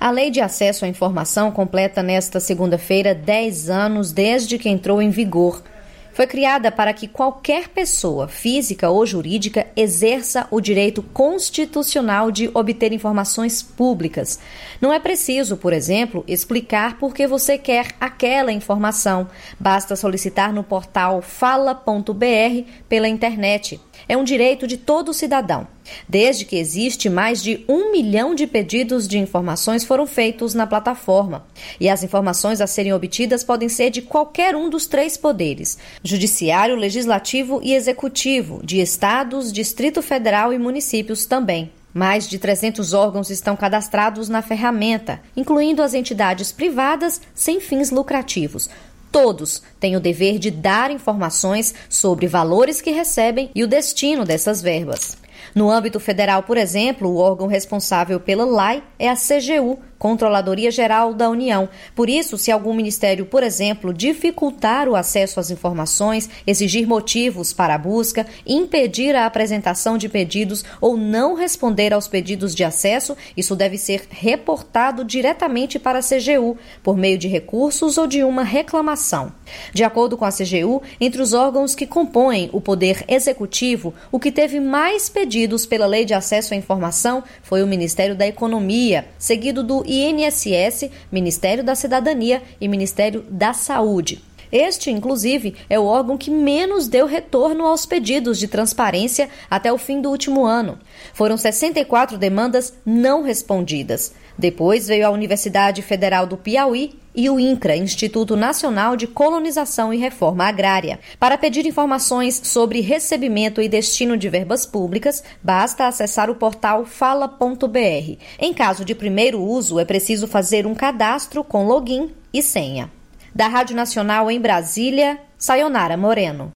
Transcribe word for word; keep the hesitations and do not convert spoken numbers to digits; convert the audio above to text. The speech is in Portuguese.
A Lei de Acesso à Informação completa nesta segunda-feira dez anos desde que entrou em vigor. Foi criada para que qualquer pessoa, física ou jurídica, exerça o direito constitucional de obter informações públicas. Não é preciso, por exemplo, explicar por que você quer aquela informação. Basta solicitar no portal fala ponto b r pela internet. É um direito de todo cidadão. Desde que existe, mais de um milhão de pedidos de informações foram feitos na plataforma. E as informações a serem obtidas podem ser de qualquer um dos três poderes: Judiciário, Legislativo e Executivo, de estados, Distrito Federal e municípios também. Mais de trezentos órgãos estão cadastrados na ferramenta, incluindo as entidades privadas sem fins lucrativos. Todos têm o dever de dar informações sobre valores que recebem e o destino dessas verbas. No âmbito federal, por exemplo, o órgão responsável pela L A I é a C G U, Controladoria Geral da União. Por isso, se algum ministério, por exemplo, dificultar o acesso às informações, exigir motivos para a busca, impedir a apresentação de pedidos ou não responder aos pedidos de acesso, isso deve ser reportado diretamente para a C G U, por meio de recursos ou de uma reclamação. De acordo com a C G U, entre os órgãos que compõem o Poder Executivo, o que teve mais pedidos pela Lei de Acesso à Informação foi o Ministério da Economia, seguido do I N S S, Ministério da Cidadania e Ministério da Saúde. Este, inclusive, é o órgão que menos deu retorno aos pedidos de transparência até o fim do último ano. Foram sessenta e quatro demandas não respondidas. Depois veio a Universidade Federal do Piauí e o INCRA, Instituto Nacional de Colonização e Reforma Agrária. Para pedir informações sobre recebimento e destino de verbas públicas, basta acessar o portal fala ponto b r. Em caso de primeiro uso, é preciso fazer um cadastro com login e senha. Da Rádio Nacional em Brasília, Sayonara Moreno.